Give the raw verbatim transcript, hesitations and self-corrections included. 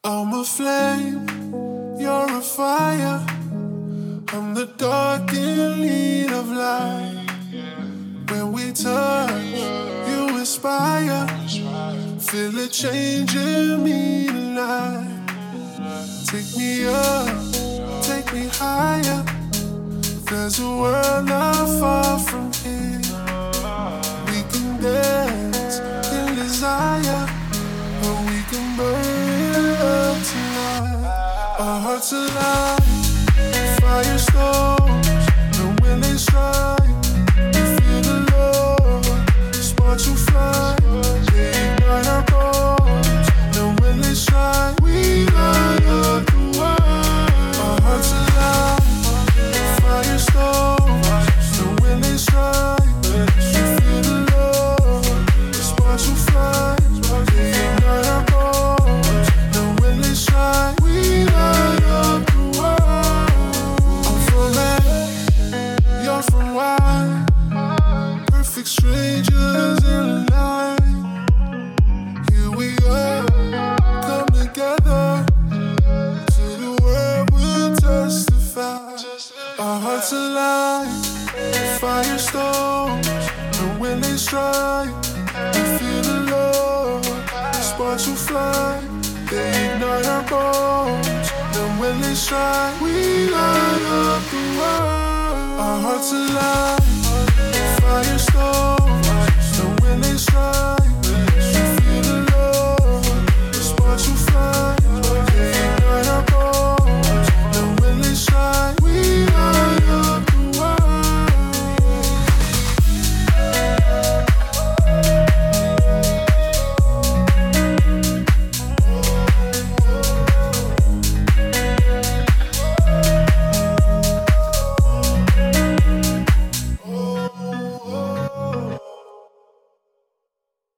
I'm a flame, you're a fire. I'm the dark in need of light. When we touch, you inspire. Feel it changing me tonight. Take me up, take me higher. There's a world not far from here. We can dance in desire, or we can burn it up tonight. Our hearts alive, fire stones, and when they strike, we feel the love, sparks will fly. They ignite our bones, and when they shine, we light up the world. Our hearts alive, fire stones, and when they strike, we feel the love, sparks will fly. They ignite our bones, and when they shine, we light up the world. I'm from X, you're from Y, perfect strangers in the night. Here we are, come together, to the world will testify. Our hearts alive, fire stones, and when they strike, we feel the love, sparks will fly. They ignite our bones, and when they strike, we light up the world. Our hearts alive, fire stones, and when they strike,